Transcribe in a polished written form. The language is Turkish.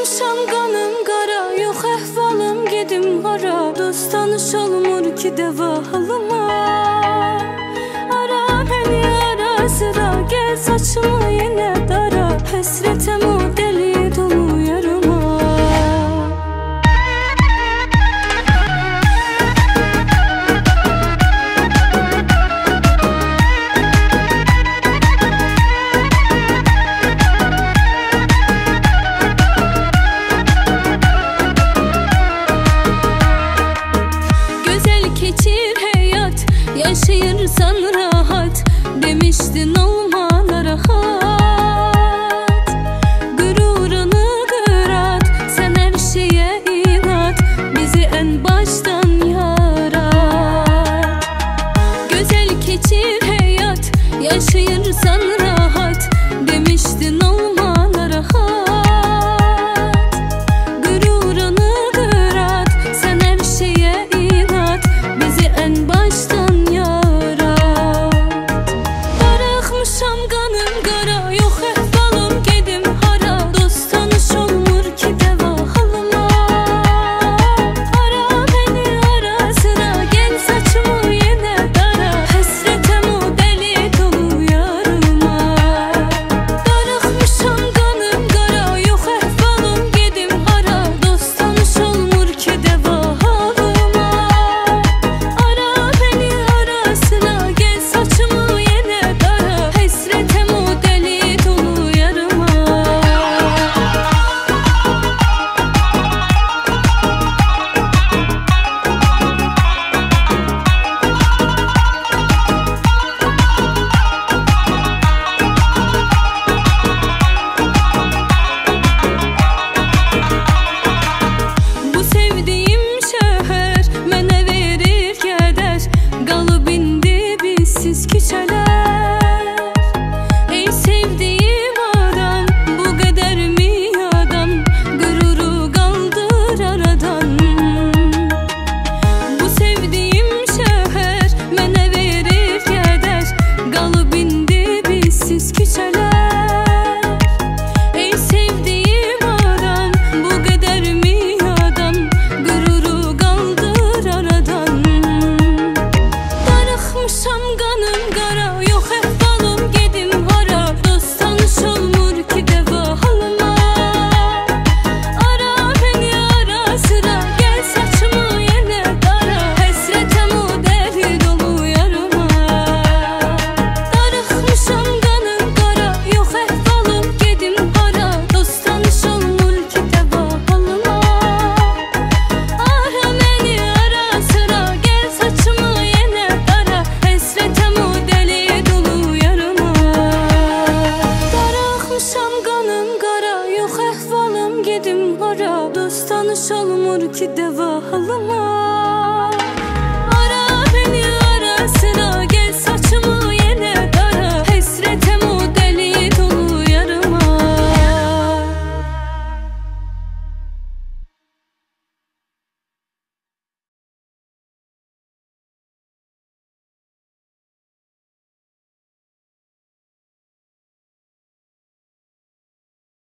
Olmuşam qanım qara, yox əhvalım gedim hara. Dost tanış olmur ki dəva halıma. Ara məni ara sıra, gəl saçımı yenə dara. Həsrətəm o dəli dolu yarıma. Yaşayırsan rahat, demiştin olmana rahat. Gururunu kırat, sen her şeye inat. Bizi en baştan yarat. Güzel geçir hayat, yaşayırsan